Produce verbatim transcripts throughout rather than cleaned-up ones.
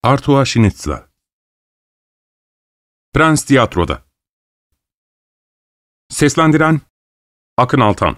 Arthur Schnitzler. Prens Tiyatro'da. Seslendiren Akın Altan.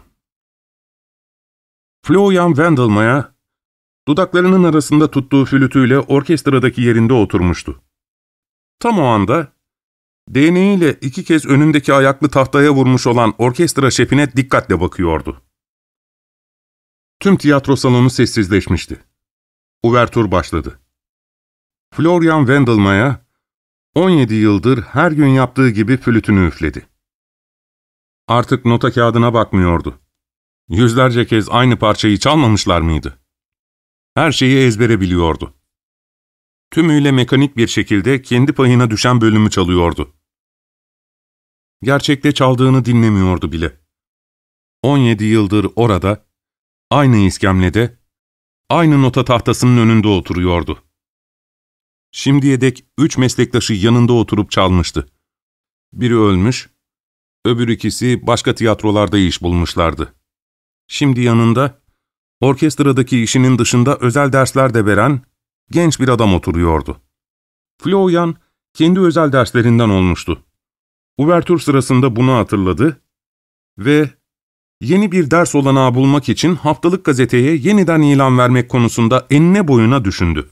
Florian Wendelmeier, dudaklarının arasında tuttuğu flütüyle orkestradaki yerinde oturmuştu. Tam o anda, değneğiyle iki kez önündeki ayaklı tahtaya vurmuş olan orkestra şefine dikkatle bakıyordu. Tüm tiyatro salonu sessizleşmişti. Uvertür başladı. Florian Wendelmeier, on yedi yıldır her gün yaptığı gibi flütünü üfledi. Artık nota kağıdına bakmıyordu. Yüzlerce kez aynı parçayı çalmamışlar mıydı? Her şeyi ezbere biliyordu. Tümüyle mekanik bir şekilde kendi payına düşen bölümü çalıyordu. Gerçekte çaldığını dinlemiyordu bile. on yedi yıldır orada, aynı iskemlede, aynı nota tahtasının önünde oturuyordu. Şimdiye dek üç meslektaşı yanında oturup çalmıştı. Biri ölmüş, öbür ikisi başka tiyatrolarda iş bulmuşlardı. Şimdi yanında, orkestradaki işinin dışında özel dersler de veren genç bir adam oturuyordu. Florian, kendi özel derslerinden olmuştu. Uvertür sırasında bunu hatırladı ve yeni bir ders olanağı bulmak için haftalık gazeteye yeniden ilan vermek konusunda enine boyuna düşündü.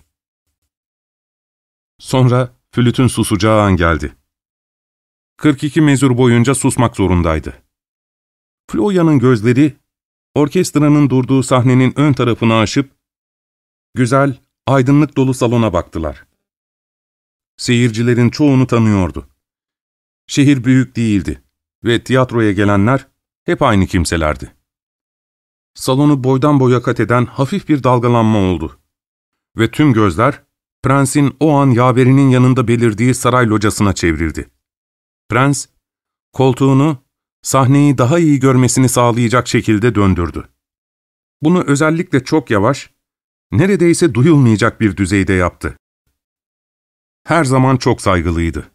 Sonra flütün susacağı an geldi. kırk iki mezur boyunca susmak zorundaydı. Florian'ın gözleri, orkestranın durduğu sahnenin ön tarafını aşıp, güzel, aydınlık dolu salona baktılar. Seyircilerin çoğunu tanıyordu. Şehir büyük değildi ve tiyatroya gelenler hep aynı kimselerdi. Salonu boydan boya kat eden hafif bir dalgalanma oldu. Ve tüm gözler, prensin o an yaverinin yanında belirdiği saray locasına çevrildi. Prens, koltuğunu, sahneyi daha iyi görmesini sağlayacak şekilde döndürdü. Bunu özellikle çok yavaş, neredeyse duyulmayacak bir düzeyde yaptı. Her zaman çok saygılıydı.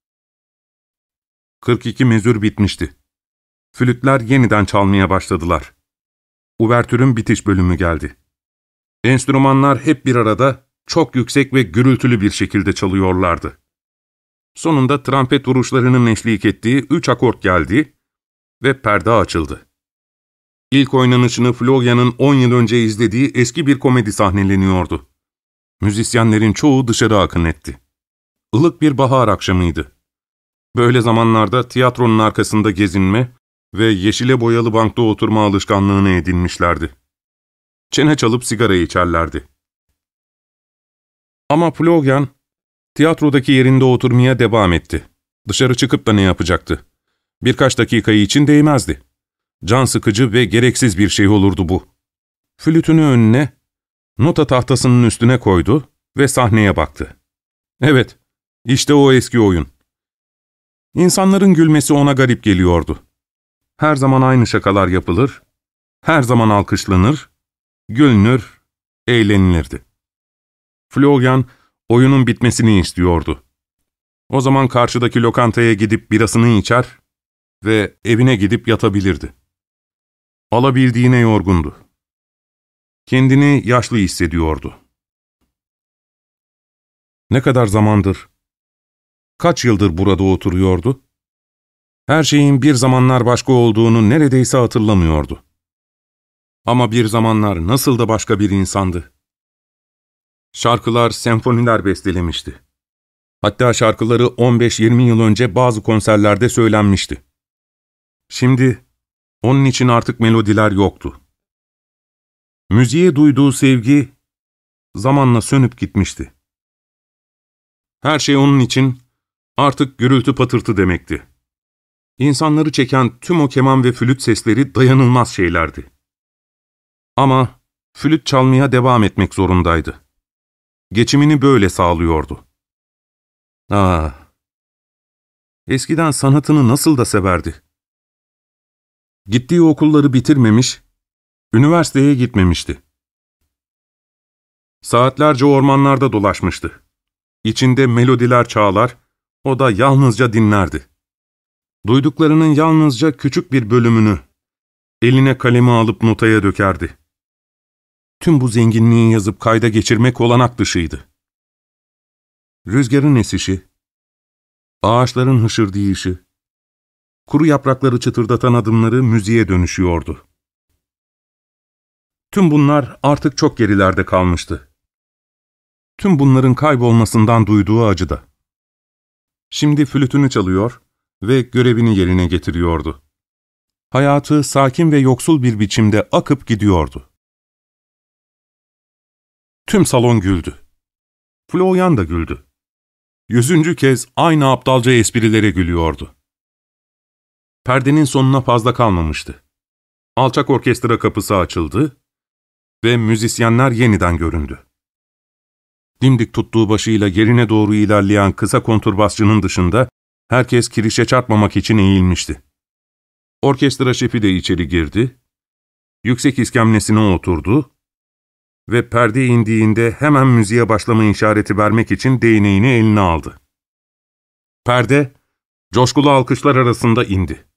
kırk iki mezür bitmişti. Flütler yeniden çalmaya başladılar. Uvertürün bitiş bölümü geldi. Enstrümanlar hep bir arada, çok yüksek ve gürültülü bir şekilde çalıyorlardı. Sonunda trompet vuruşlarının eşlik ettiği üç akort geldi ve perde açıldı. İlk oynanışını Florian'ın on yıl önce izlediği eski bir komedi sahneleniyordu. Müzisyenlerin çoğu dışarı akın etti. Ilık bir bahar akşamıydı. Böyle zamanlarda tiyatronun arkasında gezinme ve yeşile boyalı bankta oturma alışkanlığını edinmişlerdi. Çene çalıp sigara içerlerdi. Ama Florian, tiyatrodaki yerinde oturmaya devam etti. Dışarı çıkıp da ne yapacaktı? Birkaç dakikayı için değmezdi. Can sıkıcı ve gereksiz bir şey olurdu bu. Flütünü önüne, nota tahtasının üstüne koydu ve sahneye baktı. Evet, işte o eski oyun. İnsanların gülmesi ona garip geliyordu. Her zaman aynı şakalar yapılır, her zaman alkışlanır, gülünür, eğlenilirdi. Florian, oyunun bitmesini istiyordu. O zaman karşıdaki lokantaya gidip birasını içer ve evine gidip yatabilirdi. Alabildiğine yorgundu. Kendini yaşlı hissediyordu. Ne kadar zamandır, kaç yıldır burada oturuyordu? Her şeyin bir zamanlar başka olduğunu neredeyse hatırlamıyordu. Ama bir zamanlar nasıl da başka bir insandı. Şarkılar, senfoniler bestelemişti. Hatta şarkıları on beş yirmi yıl önce bazı konserlerde söylenmişti. Şimdi onun için artık melodiler yoktu. Müziğe duyduğu sevgi zamanla sönüp gitmişti. Her şey onun için artık gürültü patırtı demekti. İnsanları çeken tüm o keman ve flüt sesleri dayanılmaz şeylerdi. Ama flüt çalmaya devam etmek zorundaydı. Geçimini böyle sağlıyordu. Ah! Eskiden sanatını nasıl da severdi. Gittiği okulları bitirmemiş, üniversiteye gitmemişti. Saatlerce ormanlarda dolaşmıştı. İçinde melodiler çağlar, o da yalnızca dinlerdi. Duyduklarının yalnızca küçük bir bölümünü, eline kalemi alıp notaya dökerdi. Tüm bu zenginliği yazıp kayda geçirmek olanak dışıydı. Rüzgarın esişi, ağaçların hışırdayışı, kuru yaprakları çıtırdatan adımları müziğe dönüşüyordu. Tüm bunlar artık çok gerilerde kalmıştı. Tüm bunların kaybolmasından duyduğu acıda. Şimdi flütünü çalıyor ve görevini yerine getiriyordu. Hayatı sakin ve yoksul bir biçimde akıp gidiyordu. Tüm salon güldü. Florian da güldü. Yüzüncü kez aynı aptalca esprilere gülüyordu. Perdenin sonuna fazla kalmamıştı. Alçak orkestra kapısı açıldı ve müzisyenler yeniden göründü. Dimdik tuttuğu başıyla yerine doğru ilerleyen kısa konturbasçının dışında herkes kirişe çarpmamak için eğilmişti. Orkestra şefi de içeri girdi, yüksek iskemlesine oturdu ve perde indiğinde hemen müziğe başlama işareti vermek için değneğini eline aldı. Perde, coşkulu alkışlar arasında indi.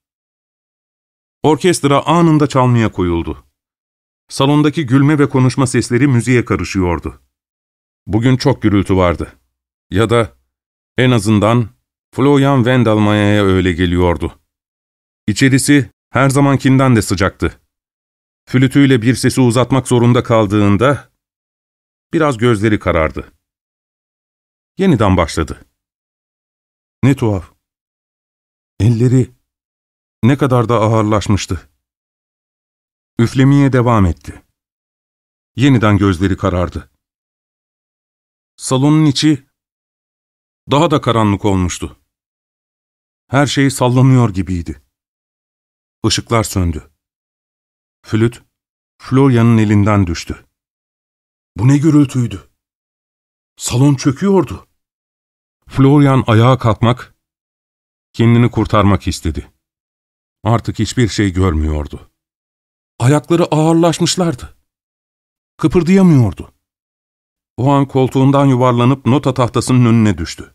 Orkestra anında çalmaya koyuldu. Salondaki gülme ve konuşma sesleri müziğe karışıyordu. Bugün çok gürültü vardı. Ya da en azından Florian Wendelmaya'ya öyle geliyordu. İçerisi her zamankinden de sıcaktı. Flütüyle bir sesi uzatmak zorunda kaldığında biraz gözleri karardı. Yeniden başladı. Ne tuhaf. Elleri ne kadar da ağırlaşmıştı. Üflemeye devam etti. Yeniden gözleri karardı. Salonun içi daha da karanlık olmuştu. Her şey sallanıyor gibiydi. Işıklar söndü. Flüt, Florian'ın elinden düştü. Bu ne gürültüydü? Salon çöküyordu. Florian ayağa kalkmak, kendini kurtarmak istedi. Artık hiçbir şey görmüyordu. Ayakları ağırlaşmışlardı. Kıpırdayamıyordu. O an koltuğundan yuvarlanıp nota tahtasının önüne düştü.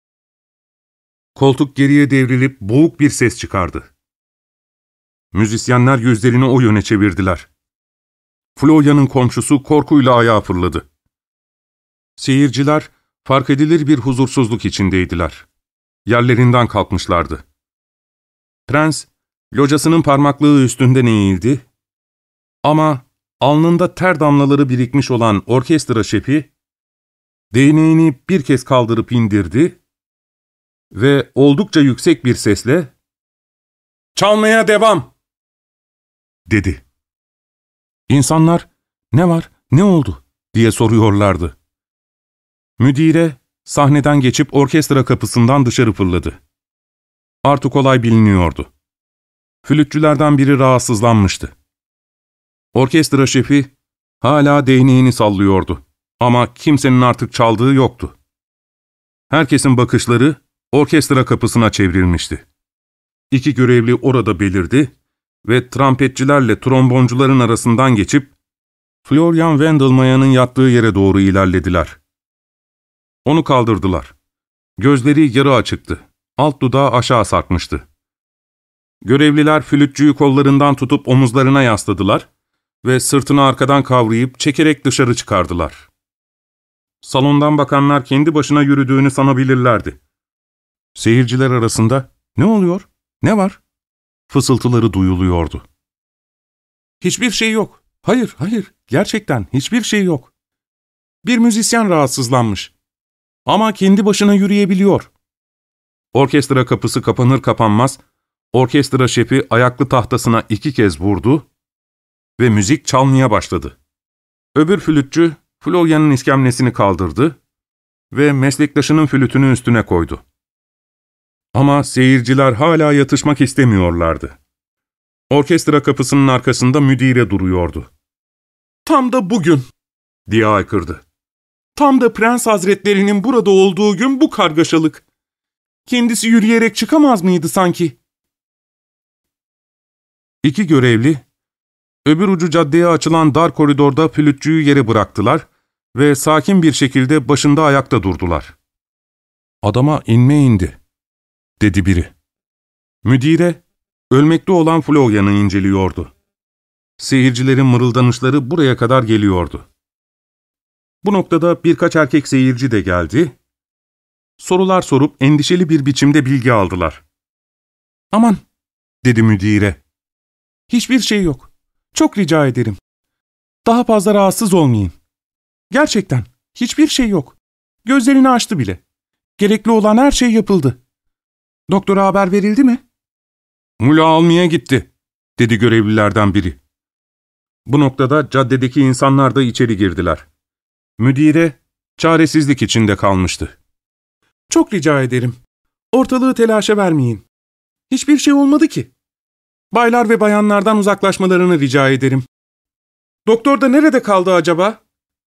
Koltuk geriye devrilip boğuk bir ses çıkardı. Müzisyenler yüzlerini o yöne çevirdiler. Florian'ın komşusu korkuyla ayağa fırladı. Seyirciler fark edilir bir huzursuzluk içindeydiler. Yerlerinden kalkmışlardı. Prens, locasının parmaklığı üstünden eğildi ama alnında ter damlaları birikmiş olan orkestra şefi, değneğini bir kez kaldırıp indirdi ve oldukça yüksek bir sesle "Çalmaya devam!" dedi. İnsanlar "Ne var, ne oldu?" diye soruyorlardı. Müdire sahneden geçip orkestra kapısından dışarı fırladı. Artık olay biliniyordu. Flütçülerden biri rahatsızlanmıştı. Orkestra şefi hala değneğini sallıyordu ama kimsenin artık çaldığı yoktu. Herkesin bakışları orkestra kapısına çevrilmişti. İki görevli orada belirdi ve trampetçilerle tromboncuların arasından geçip Florian Wendelmaya'nın yattığı yere doğru ilerlediler. Onu kaldırdılar. Gözleri yarı açıktı. Alt dudağı aşağı sarkmıştı. Görevliler flütçüyü kollarından tutup omuzlarına yasladılar ve sırtını arkadan kavrayıp çekerek dışarı çıkardılar. Salondan bakanlar kendi başına yürüdüğünü sanabilirlerdi. Seyirciler arasında "Ne oluyor? Ne var?" fısıltıları duyuluyordu. "Hiçbir şey yok. Hayır, hayır, gerçekten hiçbir şey yok. Bir müzisyen rahatsızlanmış. Ama kendi başına yürüyebiliyor." Orkestra kapısı kapanır kapanmaz, orkestra şefi ayaklı tahtasına iki kez vurdu ve müzik çalmaya başladı. Öbür flütçü, Florian'ın iskemlesini kaldırdı ve meslektaşının flütünü üstüne koydu. Ama seyirciler hala yatışmak istemiyorlardı. Orkestra kapısının arkasında müdire duruyordu. "Tam da bugün!" diye haykırdı. "Tam da Prens Hazretlerinin burada olduğu gün bu kargaşalık. Kendisi yürüyerek çıkamaz mıydı sanki?" İki görevli, öbür ucu caddeye açılan dar koridorda flütçüyü yere bıraktılar ve sakin bir şekilde başında ayakta durdular. "Adama inme indi," dedi biri. Müdire, ölmekte olan Florian'ı inceliyordu. Seyircilerin mırıldanışları buraya kadar geliyordu. Bu noktada birkaç erkek seyirci de geldi sorular sorup endişeli bir biçimde bilgi aldılar. "Aman," dedi müdire. "Hiçbir şey yok. Çok rica ederim. Daha fazla rahatsız olmayın. Gerçekten hiçbir şey yok. Gözlerini açtı bile. Gerekli olan her şey yapıldı. Doktora haber verildi mi?" "Mula almaya gitti," dedi görevlilerden biri. Bu noktada caddedeki insanlar da içeri girdiler. Müdire çaresizlik içinde kalmıştı. "Çok rica ederim. Ortalığı telaşa vermeyin. Hiçbir şey olmadı ki. Baylar ve bayanlardan uzaklaşmalarını rica ederim. Doktor da nerede kaldı acaba?"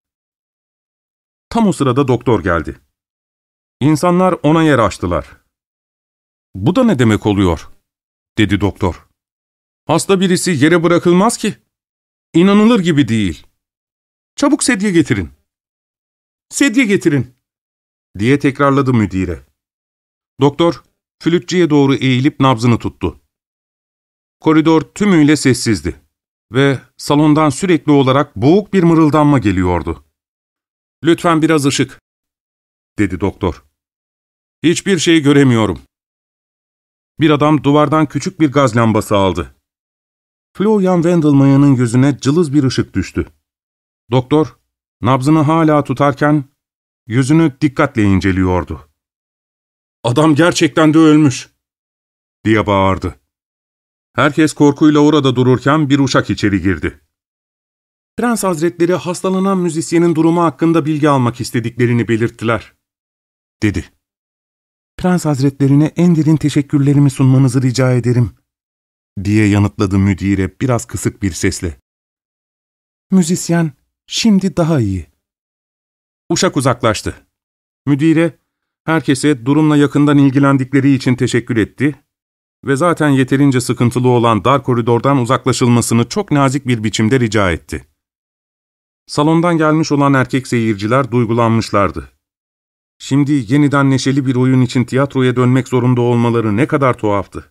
Tam o sırada doktor geldi. İnsanlar ona yer açtılar. "Bu da ne demek oluyor?" dedi doktor. "Hasta birisi yere bırakılmaz ki. İnanılır gibi değil. Çabuk sedye getirin. Sedye getirin," diye tekrarladı müdire. Doktor, flütçüye doğru eğilip nabzını tuttu. Koridor tümüyle sessizdi ve salondan sürekli olarak boğuk bir mırıldanma geliyordu. "Lütfen biraz ışık," dedi doktor. "Hiçbir şey göremiyorum." Bir adam duvardan küçük bir gaz lambası aldı. Florian Wendelmaya'nın gözüne cılız bir ışık düştü. Doktor, nabzını hala tutarken yüzünü dikkatle inceliyordu. "Adam gerçekten de ölmüş," diye bağırdı. Herkes korkuyla orada dururken bir uşak içeri girdi. "Prens Hazretleri hastalanan müzisyenin durumu hakkında bilgi almak istediklerini belirttiler," dedi. "Prens Hazretlerine en derin teşekkürlerimi sunmanızı rica ederim," diye yanıtladı müdire biraz kısık bir sesle. "Müzisyen şimdi daha iyi." Uşak uzaklaştı. Müdire, herkese durumla yakından ilgilendikleri için teşekkür etti ve zaten yeterince sıkıntılı olan dar koridordan uzaklaşılmasını çok nazik bir biçimde rica etti. Salondan gelmiş olan erkek seyirciler duygulanmışlardı. Şimdi yeniden neşeli bir oyun için tiyatroya dönmek zorunda olmaları ne kadar tuhaftı.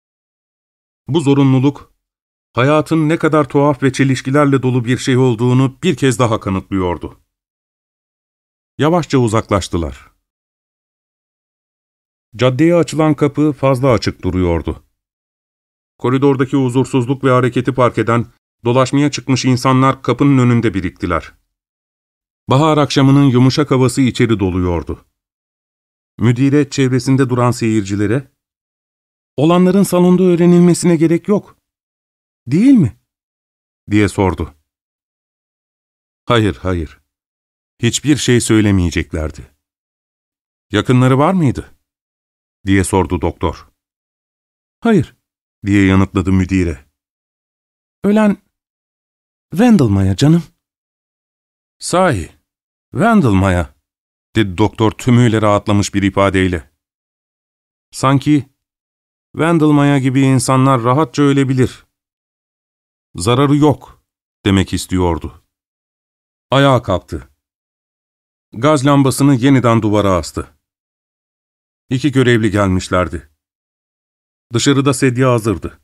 Bu zorunluluk, hayatın ne kadar tuhaf ve çelişkilerle dolu bir şey olduğunu bir kez daha kanıtlıyordu. Yavaşça uzaklaştılar. Caddeye açılan kapı fazla açık duruyordu. Koridordaki huzursuzluk ve hareketi fark eden, dolaşmaya çıkmış insanlar kapının önünde biriktiler. Bahar akşamının yumuşak havası içeri doluyordu. Müdire çevresinde duran seyircilere, "Olanların salonda öğrenilmesine gerek yok, değil mi?" diye sordu. Hayır, hayır. Hiçbir şey söylemeyeceklerdi. "Yakınları var mıydı?" diye sordu doktor. "Hayır," diye yanıtladı müdire. "Ölen Wendelmaya canım." "Sahi, Wendelmaya," dedi doktor tümüyle rahatlamış bir ifadeyle. Sanki Wendelmaya gibi insanlar rahatça ölebilir, zararı yok demek istiyordu. Ayağa kalktı. Gaz lambasını yeniden duvara astı. İki görevli gelmişlerdi. Dışarıda sedye hazırdı.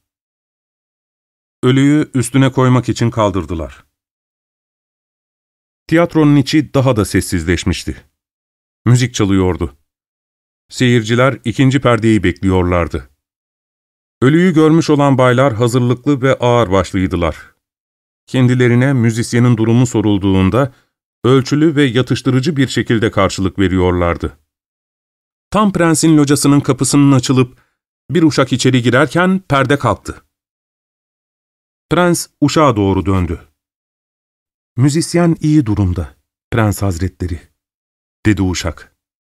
Ölüyü üstüne koymak için kaldırdılar. Tiyatronun içi daha da sessizleşmişti. Müzik çalıyordu. Seyirciler ikinci perdeyi bekliyorlardı. Ölüyü görmüş olan baylar hazırlıklı ve ağırbaşlıydılar. Kendilerine müzisyenin durumu sorulduğunda ölçülü ve yatıştırıcı bir şekilde karşılık veriyorlardı. Tam prensin locasının kapısının açılıp bir uşak içeri girerken perde kalktı. Prens uşağa doğru döndü. "Müzisyen iyi durumda, Prens Hazretleri," dedi uşak.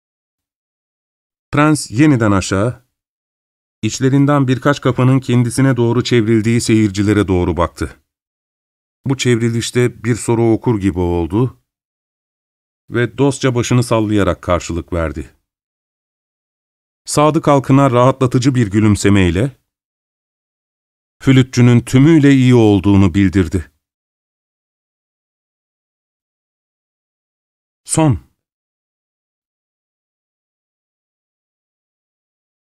Prens yeniden aşağı, içlerinden birkaç kafanın kendisine doğru çevrildiği seyircilere doğru baktı. Bu çevrilişte bir soru okur gibi oldu ve dostça başını sallayarak karşılık verdi. Sadık halkına rahatlatıcı bir gülümsemeyle, flütçünün tümüyle iyi olduğunu bildirdi. Son